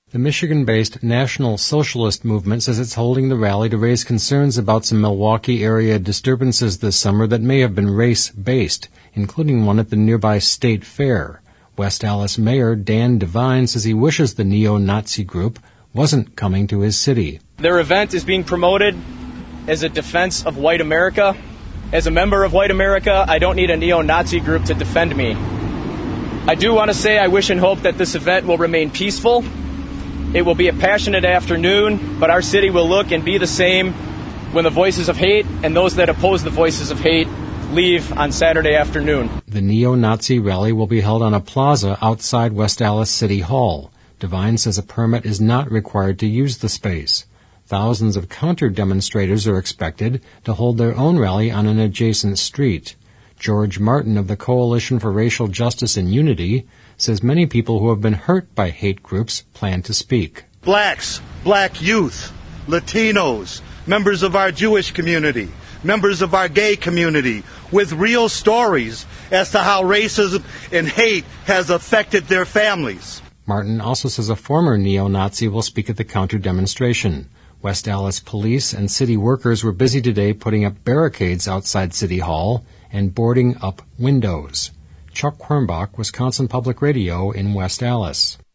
The Michigan-based National Socialist Movement says it's holding the rally to raise concerns about some Milwaukee area disturbances this summer that may have been race-based, including one at the nearby State Fair. West Allis Mayor Dan Devine says he wishes the neo-Nazi group wasn't coming to his city. Their event is being promoted as a defense of white America. As a member of white America, I don't need a neo-Nazi group to defend me. I do want to say I wish and hope that this event will remain peaceful. It will be a passionate afternoon, but our city will look and be the same when the voices of hate and those that oppose the voices of hate leave on Saturday afternoon. The neo-Nazi rally will be held on a plaza outside West Allis City Hall. Devine says a permit is not required to use the space. Thousands of counter-demonstrators are expected to hold their own rally on an adjacent street. George Martin of the Coalition for Racial Justice and Unity says many people who have been hurt by hate groups plan to speak. Blacks, black youth, Latinos, members of our Jewish community, members of our gay community, with real stories as to how racism and hate has affected their families. Martin also says a former neo-Nazi will speak at the counter-demonstration. West Allis police and city workers were busy today putting up barricades outside City Hall and boarding up windows. Chuck Quirmbach, Wisconsin Public Radio in West Allis.